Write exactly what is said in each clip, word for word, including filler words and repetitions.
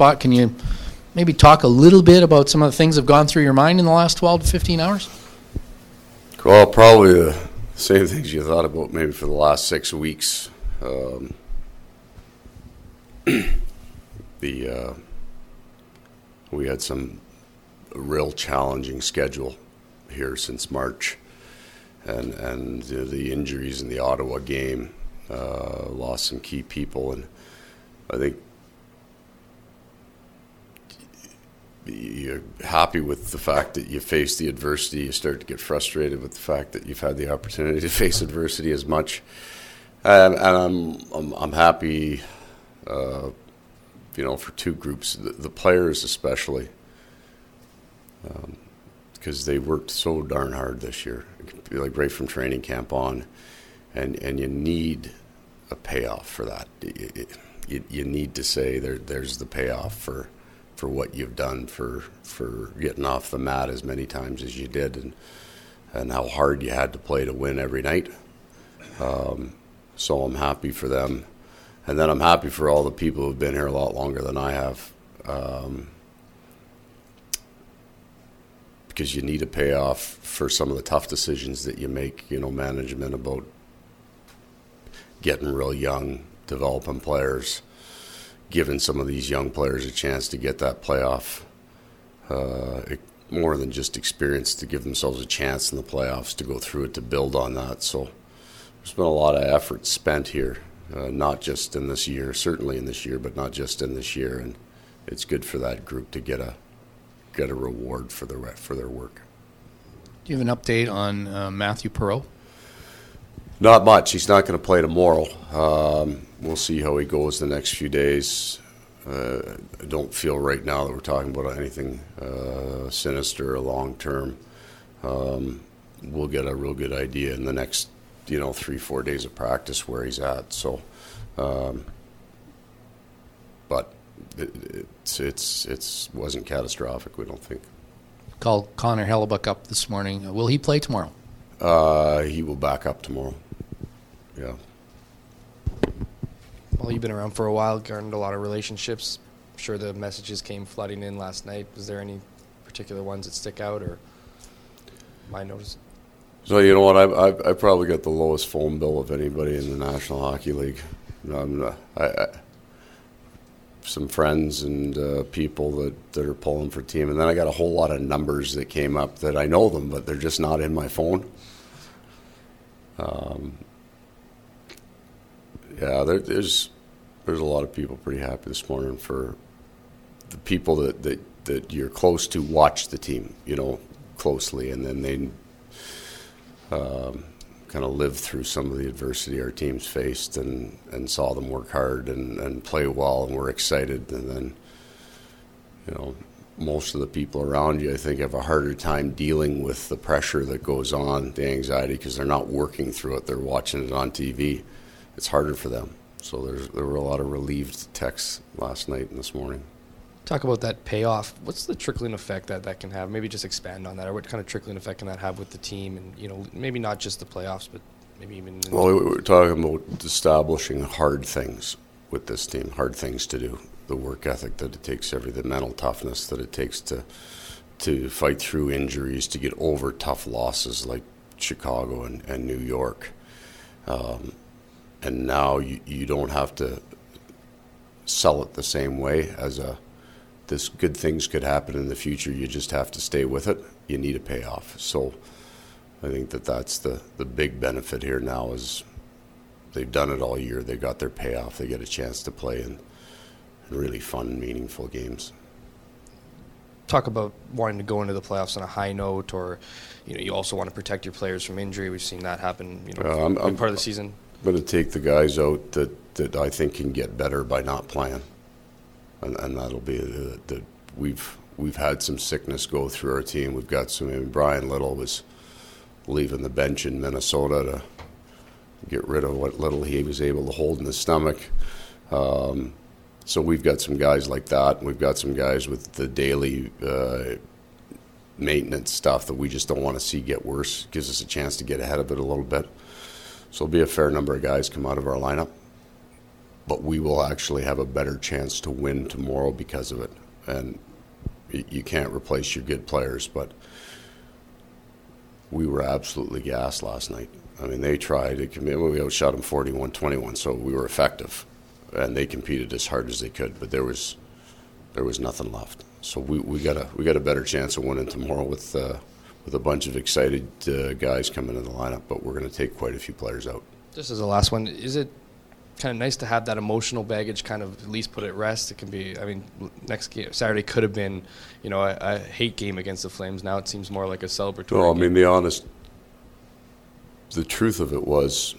spot. Can you maybe talk a little bit about some of the things that have gone through your mind in the last twelve to fifteen hours? Well, probably the same things you thought about maybe for the last six weeks. Um, the uh, we had some real challenging schedule here since March, and and you know, the injuries in the Ottawa game, uh, lost some key people, and I think you're happy with the fact that you face the adversity. You start to get frustrated with the fact that you've had the opportunity to face adversity as much, and, and I'm, I'm I'm happy, uh, you know, for two groups, the, the players especially, because um, they worked so darn hard this year, like right from training camp on, and and you need a payoff for that. You, you, you need to say there there's the payoff for. for what you've done, for for getting off the mat as many times as you did, and and how hard you had to play to win every night. Um, so I'm happy for them. And then I'm happy for all the people who've been here a lot longer than I have. Um, because you need a payoff for some of the tough decisions that you make, you know, management about getting real young, developing players, giving some of these young players a chance to get that playoff, uh, more than just experience, to give themselves a chance in the playoffs, to go through it, to build on that. So there's been a lot of effort spent here, uh, not just in this year, certainly in this year, but not just in this year. And it's good for that group to get a get a reward for their for their work. Do you have an update on uh, Matthew Perreault? Not much. He's not going to play tomorrow. Um, we'll see how he goes the next few days. Uh, I don't feel right now that we're talking about anything uh, sinister or long term. Um, we'll get a real good idea in the next, you know, three, four days of practice where he's at. So, um, but it, it's it's it's wasn't catastrophic. We don't think. Called Connor Hellebuck up this morning. Uh, will he play tomorrow? Uh, he will back up tomorrow. Yeah. Well, you've been around for a while, garnered a lot of relationships. I'm sure the messages came flooding in last night. Was there any particular ones that stick out, or my notice? So, you know what, I, I, I probably got the lowest phone bill of anybody in the National Hockey League. I'm, uh, I, I, some friends and uh, people that, that are pulling for team, and then I got a whole lot of numbers that came up that I know them, but they're just not in my phone. Um, yeah, there, there's there's a lot of people pretty happy this morning for the people that, that, that you're close to watch the team, you know, closely, and then they um, kind of lived through some of the adversity our teams faced, and, and saw them work hard and, and play well, and were excited. And then, you know, most of the people around you, I think, have a harder time dealing with the pressure that goes on, the anxiety, because they're not working through it. They're watching it on T V. It's harder for them. So there's, there were a lot of relieved texts last night and this morning. Talk about that payoff. What's the trickling effect that that can have? Maybe just expand on that. Or what kind of trickling effect can that have with the team? And, you know, maybe not just the playoffs, but maybe even... Well, we we're talking about establishing hard things with this team, hard things to do. The work ethic that it takes, every the mental toughness that it takes to to fight through injuries, to get over tough losses like Chicago and, and New York. Um, and now you, you don't have to sell it the same way as a this good things could happen in the future. You just have to stay with it. You need a payoff. So I think that that's the, the big benefit here now is they've done it all year. They got their payoff. They get a chance to play in really fun, meaningful games. Talk about wanting to go into the playoffs on a high note, or, you know, you also want to protect your players from injury. We've seen that happen, you know, uh, I'm, I'm, part of the season. I'm going to take the guys out that, that I think can get better by not playing, and, and that'll be the, the we've we've had some sickness go through our team. We've got some. I mean, Brian Little was leaving the bench in Minnesota to get rid of what little he was able to hold in his stomach. Um, So we've got some guys like that. We've got some guys with the daily uh, maintenance stuff that we just don't want to see get worse. Gives us a chance to get ahead of it a little bit. So there'll be a fair number of guys come out of our lineup. but we will actually have a better chance to win tomorrow because of it. And y- you can't replace your good players, but we were absolutely gassed last night. I mean, they tried to commit. We outshot them forty-one twenty-one, so we were effective, and they competed as hard as they could. But there was there was nothing left. So we, we got a we got a better chance of winning tomorrow with uh, with a bunch of excited uh, guys coming in the lineup. But we're going to take quite a few players out. Just as a last one, is it kind of nice to have that emotional baggage kind of at least put at rest? It can be, I mean, next game, Saturday could have been, you know, a, a hate game against the Flames. Now it seems more like a celebratory No, I game. mean, the honest, the truth of it was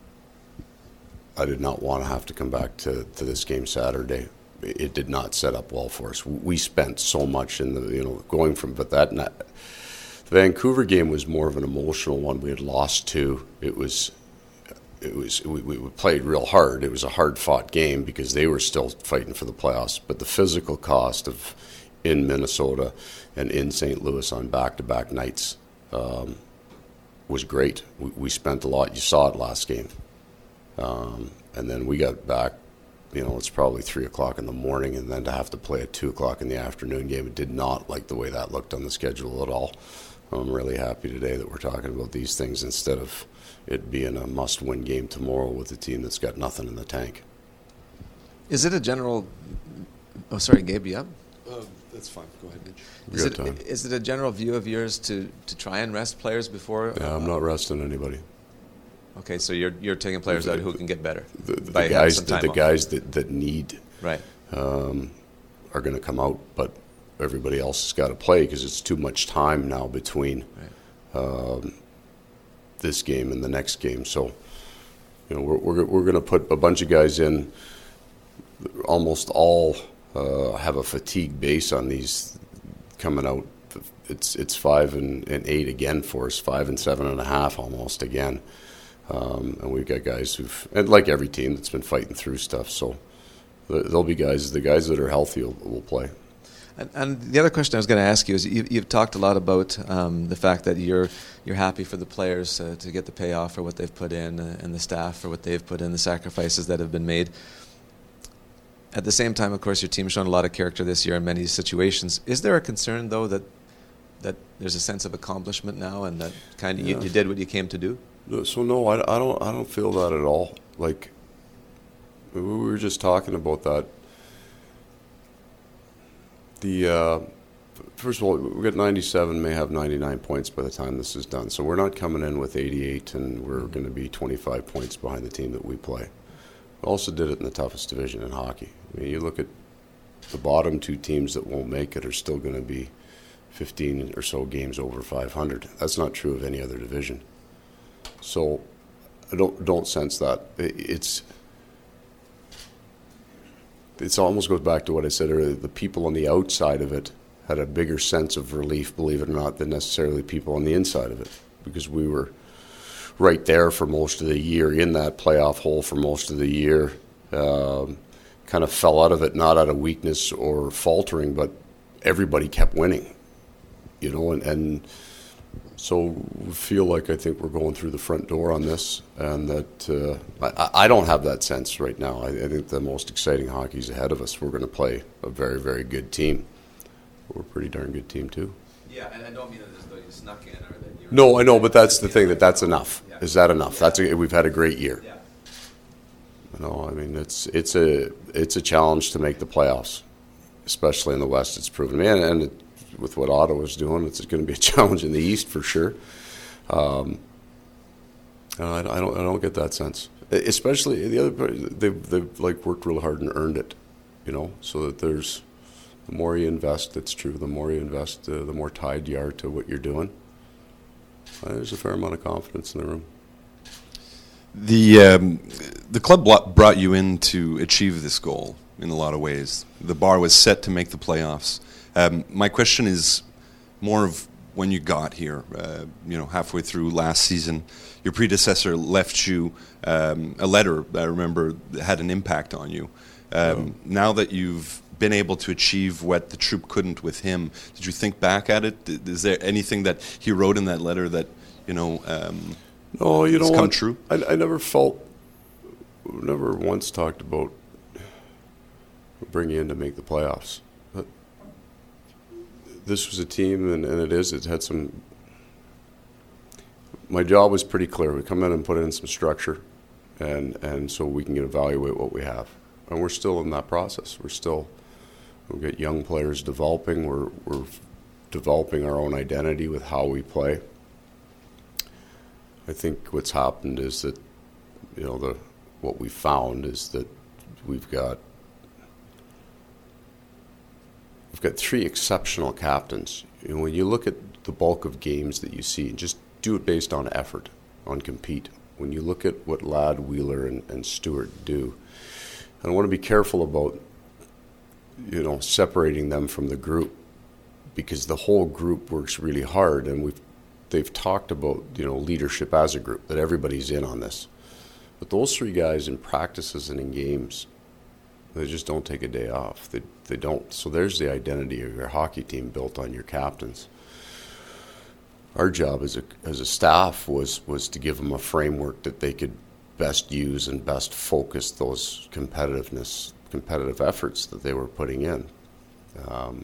I did not want to have to come back to, to this game Saturday. It did not set up well for us. We spent so much in the, you know, going from, but that, not, the Vancouver game was more of an emotional one. We had lost two. It was, it was, we, we played real hard. It was a hard fought game because they were still fighting for the playoffs. But the physical cost of in Minnesota and in Saint Louis on back-to-back nights um, was great. We, we spent a lot. You saw it last game. Um, and then we got back, you know, it's probably three o'clock in the morning, and then to have to play a two o'clock in the afternoon game, it did not like the way that looked on the schedule at all. I'm really happy today that we're talking about these things instead of it being a must-win game tomorrow with a team that's got nothing in the tank. Is it a general? Oh, sorry, Gabe, you up? Uh, that's fine. Go ahead, Mitch. Is Good it, time. is it a general view of yours to, to try and rest players before? Yeah, I'm not resting anybody. Okay, so you're you're taking players The- out who can get better. The, the by having guys, some the, time the off. guys that, that need Right. um, are going to come out, but everybody else has got to play because it's too much time now between Right. um, this game and the next game. So, you know, we're we're, we're going to put a bunch of guys in. Almost all uh, have a fatigue base on these coming out. It's it's five and, and eight again for us, five and seven and a half almost again. Um, and we've got guys who've, and like every team that's been fighting through stuff. So there'll be guys, the guys that are healthy will, will play. And, and the other question I was going to ask you is you, you've talked a lot about um, the fact that you're you're happy for the players uh, to get the payoff for what they've put in uh, and the staff for what they've put in, the sacrifices that have been made. At the same time, of course, your team's shown a lot of character this year in many situations. Is there a concern, though, that that there's a sense of accomplishment now and that kind of Yeah. you, you did what you came to do? So no, I, I don't I don't feel that at all. Like we were just talking about that. The uh, first of all, we got ninety-seven, may have ninety-nine points by the time this is done. So we're not coming in with eighty-eight, and we're going to be twenty-five points behind the team that we play. We also did it in the toughest division in hockey. I mean, you look at the bottom two teams that won't make it are still going to be fifteen or so games over five hundred. That's not true of any other division. So I don't don't sense that. It's it's almost goes back to what I said earlier. The people on the outside of it had a bigger sense of relief, believe it or not, than necessarily people on the inside of it, because we were right there for most of the year, in that playoff hole for most of the year. Um, kind of fell out of it, not out of weakness or faltering, but everybody kept winning, you know, and, and so we feel like I think we're going through the front door on this, and that uh, I, I don't have that sense right now. I, I think the most exciting hockey is ahead of us. We're going to play a very, very good team. We're a pretty darn good team, too. Yeah, and I don't mean that as though you snuck in or that you. No, I know, but that's the thing, that that's enough. Is that enough? That's a, we've had a great year. Yeah. No, I mean, it's it's a it's a challenge to make the playoffs, especially in the West. It's proven to me, and, and it, with what Ottawa's doing, it's going to be a challenge in the East for sure. Um, I, I don't I don't get that sense. Especially the other part, they've they've like worked really hard and earned it, you know. So that there's the more you invest, it's true. The more you invest, uh, the more tied you are to what you're doing. Uh, there's a fair amount of confidence in the room. The um, the club blo- brought you in to achieve this goal in a lot of ways. The bar was set to make the playoffs. Um, my question is more of when you got here. Uh, you know, halfway through last season, your predecessor left you um, a letter. I remember that had an impact on you. Um, oh. Now that you've been able to achieve what the Troop couldn't with him, did you think back at it? Is there anything that he wrote in that letter that you know? Um, No, you It's know come what? true? I, I never felt we've never once talked about bringing you in to make the playoffs. But this was a team, and, and it is, it had some, my job was pretty clear. We come in and put in some structure, and, and so we can evaluate what we have. And we're still in that process. We're still, we've got young players developing. We're, we're developing our own identity with how we play. I think what's happened is that, you know, the what we found is that we've got we've got three exceptional captains. You know, when you look at the bulk of games that you see, just do it based on effort, on compete. When you look at what Ladd, Wheeler, and, and Stewart do, and I want to be careful about, you know, separating them from the group, because the whole group works really hard, and we've they've talked about, you know, leadership as a group, that everybody's in on this. But those three guys in practices and in games, they just don't take a day off. They they don't. So there's the identity of your hockey team built on your captains. Our job as a as a staff was was to give them a framework that they could best use and best focus those competitiveness, competitive efforts that they were putting in. Um,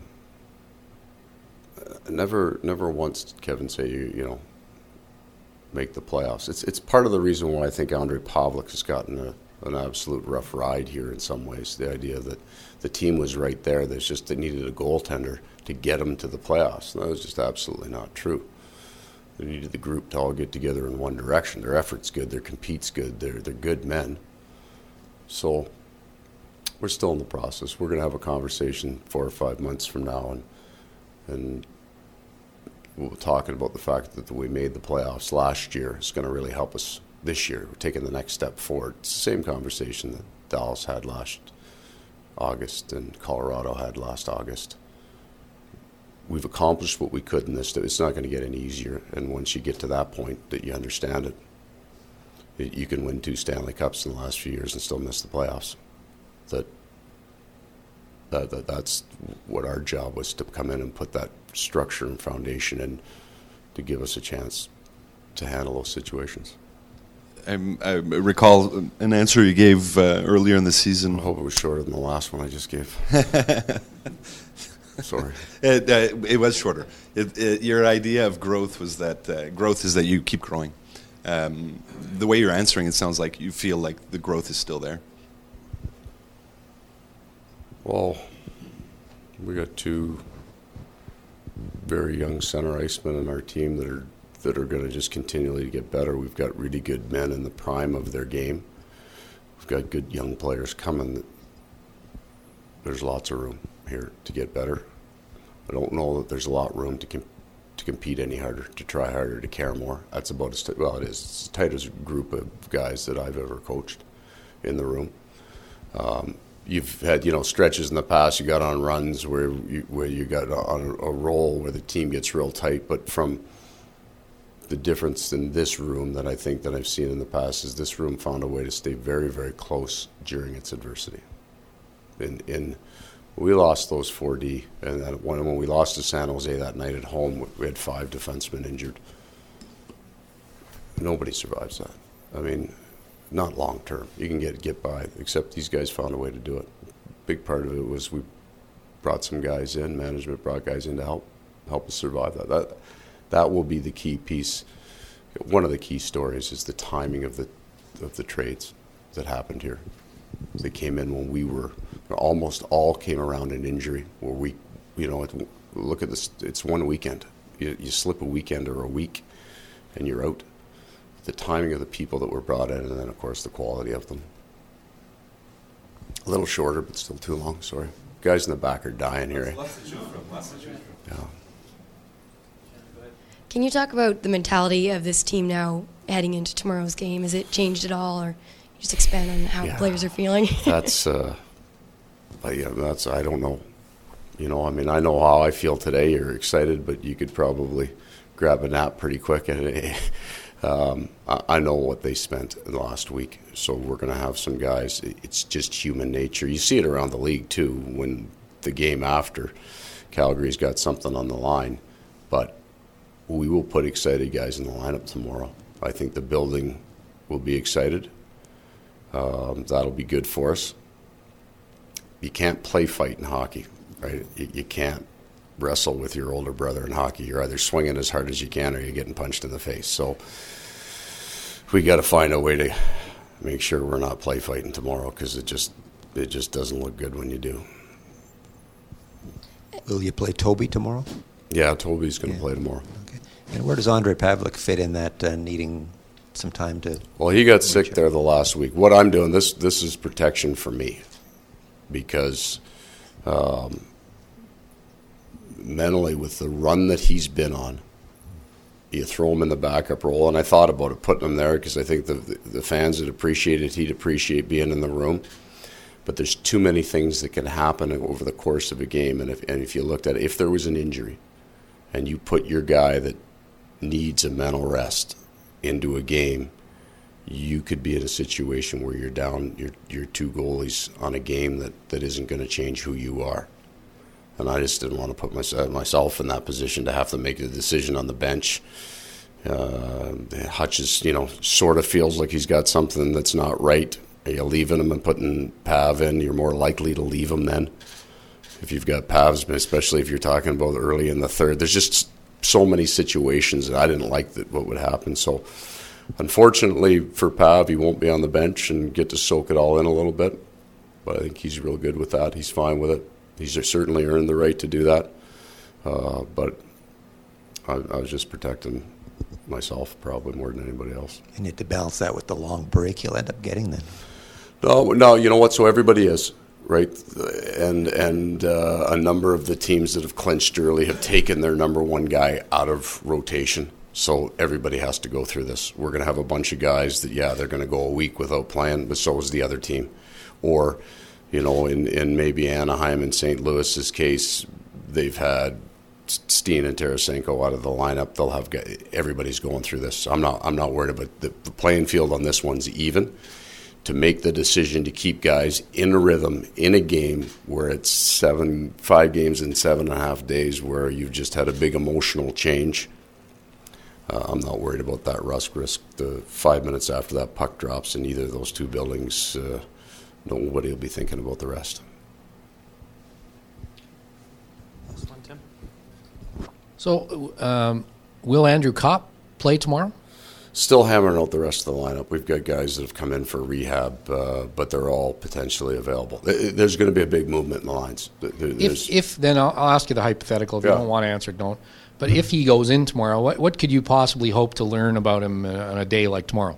never never once did Kevin say, you, you know, make the playoffs. It's it's part of the reason why I think Andre Pavlik has gotten a, an absolute rough ride here in some ways. The idea that the team was right there. There's just they needed a goaltender to get them to the playoffs. And that was just absolutely not true. They needed the group to all get together in one direction. Their effort's good. Their compete's good. They're they're good men. So we're still in the process. We're going to have a conversation four or five months from now, and and we're talking about the fact that we made the playoffs last year is going to really help us this year. We're taking the next step forward. It's the same conversation that Dallas had last August and Colorado had last August. We've accomplished what we could in this. It's not going to get any easier. And once you get to that point that you understand it, it you can win two Stanley Cups in the last few years and still miss the playoffs. That, that, that that's what our job was, to come in and put that structure and foundation in to give us a chance to handle those situations. I, I recall an answer you gave uh, earlier in the season. I hope it was shorter than the last one I just gave. Sorry. It, uh, it was shorter. It, it, your idea of growth was that uh, growth is that you keep growing. Um, the way you're answering, it sounds like you feel like the growth is still there. Well, we got two very young center icemen in our team that are that are going to just continually get better. We've got really good men in the prime of their game. We've got good young players coming. There's lots of room here to get better. I don't know that there's a lot of room to com- to compete any harder, to try harder, to care more. That's about as t- well it is. It's the tightest group of guys that I've ever coached in the room. Um, You've had, you know, stretches in the past. You got on runs where you, where you got on a roll where the team gets real tight. But from the difference in this room that I think that I've seen in the past is this room found a way to stay very, very close during its adversity. In, in we lost those four D, and then when, when we lost to San Jose that night at home, we had five defensemen injured. Nobody survives that. I mean, not long term. You can get get by, except these guys found a way to do it. Big part of it was we brought some guys in, management brought guys in to help help us survive that. That that will be the key piece. One of the key stories is the timing of the of the trades that happened here. They came in when we were almost all came around an injury where we, you know, it, look at this. It's one weekend. You, you slip a weekend or a week, and you're out. The timing of the people that were brought in, and then, of course, the quality of them. A little shorter, but still too long, sorry. Guys in the back are dying here. Lots to choose from, lots to choose from. Yeah. Can you talk about the mentality of this team now heading into tomorrow's game? Has it changed at all, or just expand on how Yeah. players are feeling? That's, uh, yeah, that's, I don't know. You know, I mean, I know how I feel today. You're excited, but you could probably grab a nap pretty quick. And Um, I, I know what they spent in the last week, so we're going to have some guys. It's just human nature. You see it around the league, too, when the game after, Calgary's got something on the line. But we will put excited guys in the lineup tomorrow. I think the building will be excited. Um, that'll be good for us. You can't play fight in hockey, right? You, you can't wrestle with your older brother in hockey. You're either swinging as hard as you can or you're getting punched in the face. So we got to find a way to make sure we're not play fighting tomorrow, because it just it just doesn't look good when you do. Will you play Toby tomorrow? Yeah, Toby's going to Yeah. play tomorrow. Okay. And where does Andre Pavlik fit in that, uh, needing some time to... Well, he got sick there the last week. What I'm doing, this this is protection for me, because um, mentally, with the run that he's been on, you throw him in the backup role, and I thought about it, putting him there, because I think the, the the fans would appreciate it. He'd appreciate being in the room. But there's too many things that can happen over the course of a game, and if and if you looked at it, if there was an injury, and you put your guy that needs a mental rest into a game, you could be in a situation where you're down your your two goalies on a game that, that isn't going to change who you are. And I just didn't want to put myself myself in that position to have to make a decision on the bench. Uh, Hutch is, you know, sort of feels like he's got something that's not right. Are you leaving him and putting Pav in? You're more likely to leave him then. If you've got Pavs, especially if you're talking about early in the third. There's just so many situations that I didn't like that what would happen. So unfortunately for Pav, he won't be on the bench and get to soak it all in a little bit. But I think he's real good with that. He's fine with it. He's certainly earned the right to do that. Uh, but I, I was just protecting myself probably more than anybody else. And you have to balance that with the long break you'll end up getting then. No, no, you know what? So everybody is, right? And and uh, a number of the teams that have clinched early have taken their number one guy out of rotation. So everybody has to go through this. We're going to have a bunch of guys that, yeah, they're going to go a week without playing, but so is the other team. Or, you know, in, in maybe Anaheim and Saint Louis's case, they've had Steen and Tarasenko out of the lineup. They'll have everybody's going through this. I'm not I'm not worried about the, the playing field on this one's even. To make the decision to keep guys in a rhythm in a game where it's seven five games in seven and a half days where you've just had a big emotional change. Uh, I'm not worried about that risk. Risk the five minutes after that puck drops in either of those two buildings. Uh, nobody will be thinking about the rest. Last one, Tim. So, um, will Andrew Kopp play tomorrow? Still hammering out the rest of the lineup. We've got guys that have come in for rehab, uh, but they're all potentially available. There's going to be a big movement in the lines. If, if then I'll, I'll ask you the hypothetical. If Yeah. you don't want to answer, don't. But if he goes in tomorrow, what what could you possibly hope to learn about him uh, on a day like tomorrow?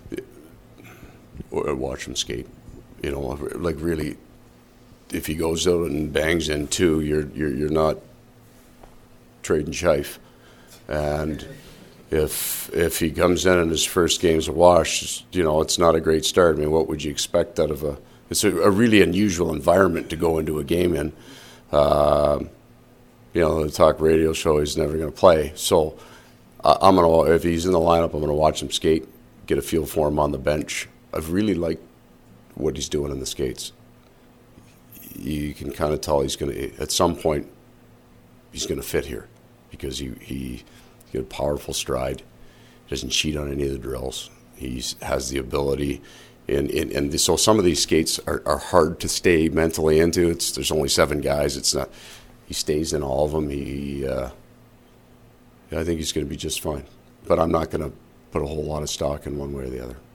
Or watch him skate. You know, like really, if he goes out and bangs in two, you're you're you're not trading chife, and. If if he comes in and his first game's a wash, you know, it's not a great start. I mean, what would you expect out of a... It's a, a really unusual environment to go into a game in. Uh, you know, the talk radio show, he's never going to play. So uh, I'm going to, if he's in the lineup, I'm going to watch him skate, get a feel for him on the bench. I've really liked what he's doing in the skates. You can kind of tell he's going to, at some point, he's going to fit here because he... he He's got a powerful stride. He doesn't cheat on any of the drills. He has the ability, and, and, and so some of these skates are, are hard to stay mentally into. It's there's only seven guys. It's not. He stays in all of them. He, uh, I think he's going to be just fine. But I'm not going to put a whole lot of stock in one way or the other.